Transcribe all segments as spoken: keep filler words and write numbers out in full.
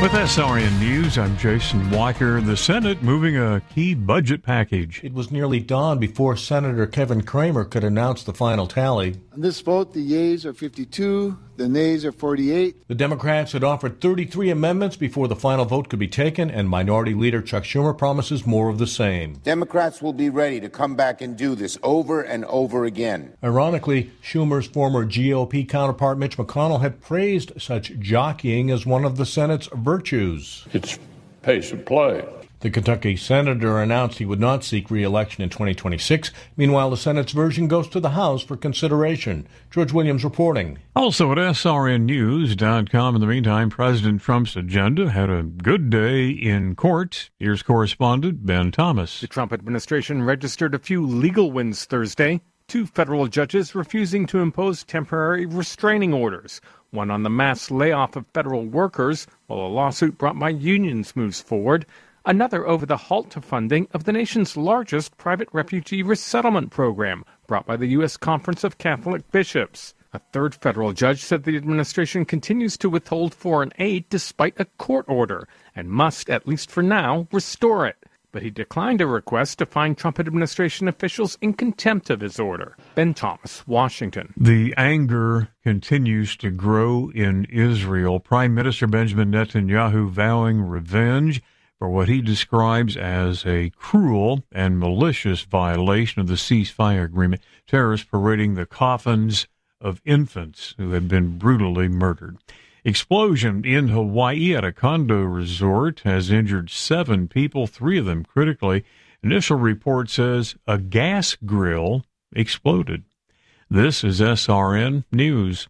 With S R N News, I'm Jason Walker. The Senate moving a key budget package. It was nearly dawn before Senator Kevin Cramer could announce the final tally. On this vote, the yeas are fifty-two, the nays are forty-eight. The Democrats had offered thirty-three amendments before the final vote could be taken, and Minority Leader Chuck Schumer promises more of the same. Democrats will be ready to come back and do this over and over again. Ironically, Schumer's former G O P counterpart Mitch McConnell had praised such jockeying as one of the Senate's virtues. It's pace of play. The Kentucky senator announced he would not seek re-election in twenty twenty-six. Meanwhile, the Senate's version goes to the House for consideration. George Williams reporting. Also at S R N news dot com. In the meantime, President Trump's agenda had a good day in court. Here's correspondent Ben Thomas. The Trump administration registered a few legal wins Thursday. Two federal judges refusing to impose temporary restraining orders. One on the mass layoff of federal workers, while a lawsuit brought by unions moves forward. Another over the halt to funding of the nation's largest private refugee resettlement program, brought by the U S Conference of Catholic Bishops. A third federal judge said the administration continues to withhold foreign aid despite a court order, and must, at least for now, restore it. But he declined a request to find Trump administration officials in contempt of his order. Ben Thomas, Washington. The anger continues to grow in Israel. Prime Minister Benjamin Netanyahu vowing revenge for what he describes as a cruel and malicious violation of the ceasefire agreement, terrorists parading the coffins of infants who had been brutally murdered. Explosion in Hawaii at a condo resort has injured seven people, three of them critically. Initial report says a gas grill exploded. This is S R N News.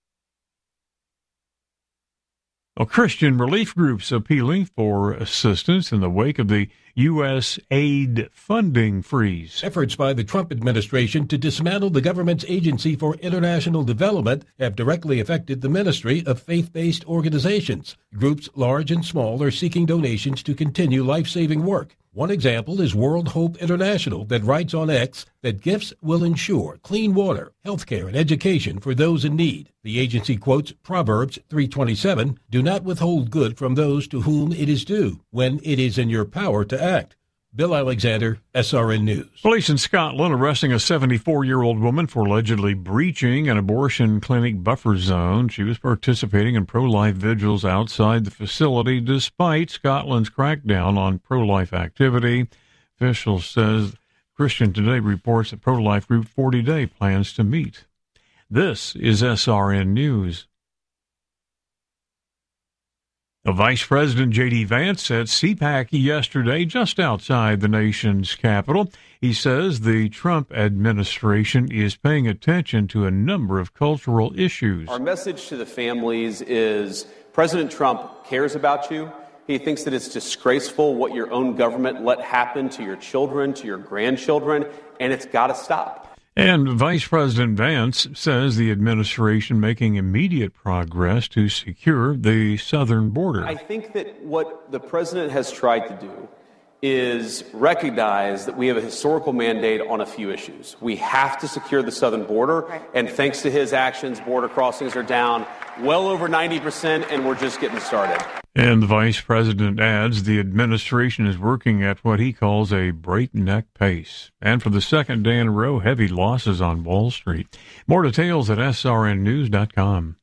Well, Christian relief groups appealing for assistance in the wake of the U S aid funding freeze. Efforts by the Trump administration to dismantle the government's Agency for International Development have directly affected the ministry of faith-based organizations. Groups large and small are seeking donations to continue life-saving work. One example is World Hope International that writes on X that gifts will ensure clean water, health care, and education for those in need. The agency quotes Proverbs three twenty-seven, "Do not withhold good from those to whom it is due, when it is in your power to act." Bill Alexander, S R N News. Police in Scotland arresting a seventy-four-year-old woman for allegedly breaching an abortion clinic buffer zone. She was participating in pro-life vigils outside the facility despite Scotland's crackdown on pro-life activity. Officials says Christian Today reports that pro-life group forty day plans to meet. This is S R N News. Vice President J D. Vance at CPAC yesterday just outside the nation's capital. He says the Trump administration is paying attention to a number of cultural issues. Our message to the families is President Trump cares about you. He thinks that it's disgraceful what your own government let happen to your children, to your grandchildren, and it's got to stop. And Vice President Vance says the administration making immediate progress to secure the southern border. I think that what the president has tried to do is recognize that we have a historical mandate on a few issues. We have to secure the southern border, right. And thanks to his actions, border crossings are down well over ninety percent, and we're just getting started. And the vice president adds the administration is working at what he calls a breakneck pace. And for the second day in a row, heavy losses on Wall Street. More details at S R N news dot com.